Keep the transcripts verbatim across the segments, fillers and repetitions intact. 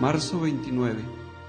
Marzo veintinueve.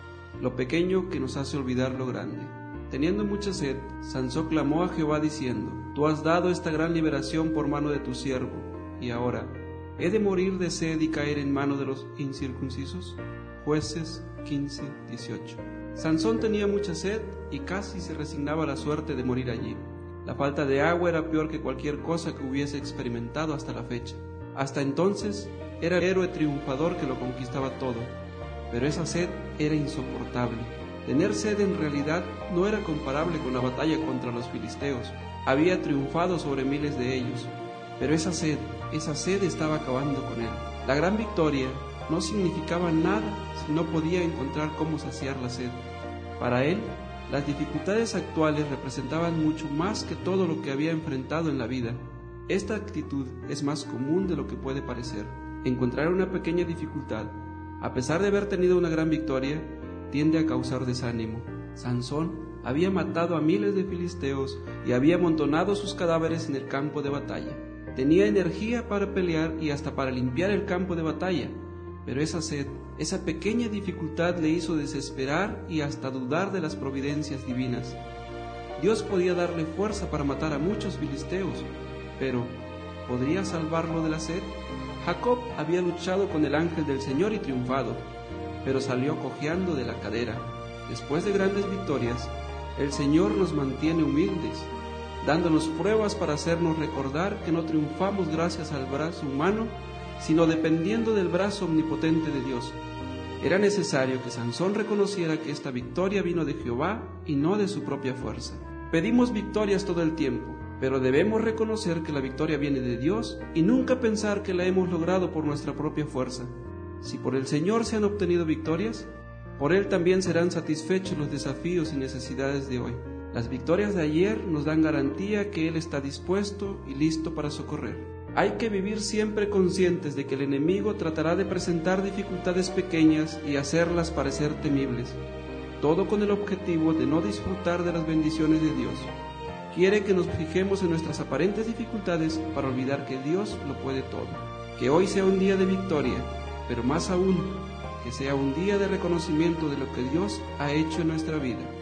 Lo pequeño que nos hace olvidar lo grande. Teniendo mucha sed, Sansón clamó a Jehová diciendo: Tú has dado esta gran liberación por mano de tu siervo, y ahora, ¿he de morir de sed y caer en mano de los incircuncisos? Jueces quince, dieciocho. Sansón tenía mucha sed y casi se resignaba a la suerte de morir allí. La falta de agua era peor que cualquier cosa que hubiese experimentado hasta la fecha. Hasta entonces era el héroe triunfador que lo conquistaba todo, pero esa sed era insoportable. Tener sed en realidad no era comparable con la batalla contra los filisteos. Había triunfado sobre miles de ellos, pero esa sed, esa sed estaba acabando con él. La gran victoria no significaba nada si no podía encontrar cómo saciar la sed. Para él, las dificultades actuales representaban mucho más que todo lo que había enfrentado en la vida. Esta actitud es más común de lo que puede parecer. Encontrar una pequeña dificultad, a pesar de haber tenido una gran victoria, tiende a causar desánimo. Sansón había matado a miles de filisteos y había amontonado sus cadáveres en el campo de batalla. Tenía energía para pelear y hasta para limpiar el campo de batalla, pero esa sed, esa pequeña dificultad le hizo desesperar y hasta dudar de las providencias divinas. Dios podía darle fuerza para matar a muchos filisteos, pero ¿podría salvarlo de la sed? Jacob había luchado con el ángel del Señor y triunfado, pero salió cojeando de la cadera. Después de grandes victorias, el Señor nos mantiene humildes, dándonos pruebas para hacernos recordar que no triunfamos gracias al brazo humano, sino dependiendo del brazo omnipotente de Dios. Era necesario que Sansón reconociera que esta victoria vino de Jehová y no de su propia fuerza. Pedimos victorias todo el tiempo, pero debemos reconocer que la victoria viene de Dios y nunca pensar que la hemos logrado por nuestra propia fuerza. Si por el Señor se han obtenido victorias, por Él también serán satisfechos los desafíos y necesidades de hoy. Las victorias de ayer nos dan garantía que Él está dispuesto y listo para socorrer. Hay que vivir siempre conscientes de que el enemigo tratará de presentar dificultades pequeñas y hacerlas parecer temibles, todo con el objetivo de no disfrutar de las bendiciones de Dios. Quiere que nos fijemos en nuestras aparentes dificultades para olvidar que Dios lo puede todo. Que hoy sea un día de victoria, pero más aún, que sea un día de reconocimiento de lo que Dios ha hecho en nuestra vida.